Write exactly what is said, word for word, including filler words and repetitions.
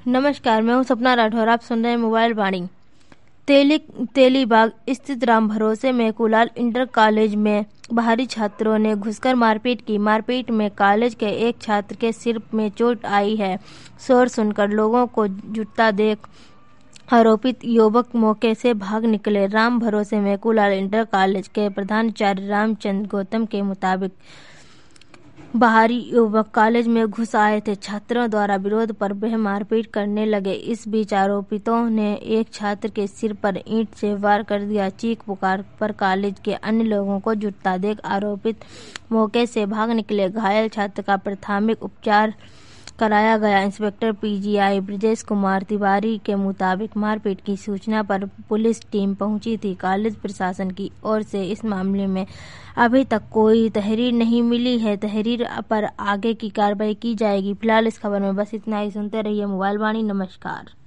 नमस्कार, मैं हूं सपना राठौर। आप सुन रहे हैं मोबाइल वाणी। तेली तेलीबाग स्थित राम भरोसे में कुलाल इंटर कॉलेज में बाहरी छात्रों ने घुसकर मारपीट की। मारपीट में कॉलेज के एक छात्र के सिर में चोट आई है। शोर सुनकर लोगों को जुटता देख आरोपित युवक मौके से भाग निकले। राम भरोसे में कुलाल इंटर कॉलेज के प्रधानाचार्य रामचंद्र गौतम के मुताबिक बाहरी युवक कॉलेज में घुस आए थे। छात्रों द्वारा विरोध पर वह मारपीट करने लगे। इस बीच आरोपितों ने एक छात्र के सिर पर ईंट से वार कर दिया। चीख पुकार पर कॉलेज के अन्य लोगों को जुटता देख आरोपित मौके से भाग निकले। घायल छात्र का प्राथमिक उपचार कराया गया। इंस्पेक्टर पीजीआई ब्रजेश कुमार तिवारी के मुताबिक मारपीट की सूचना पर पुलिस टीम पहुंची थी। कॉलेज प्रशासन की ओर से इस मामले में अभी तक कोई तहरीर नहीं मिली है। तहरीर पर आगे की कार्रवाई की जाएगी। फिलहाल इस खबर में बस इतना ही। सुनते रहिए मोबाइल वाणी। नमस्कार।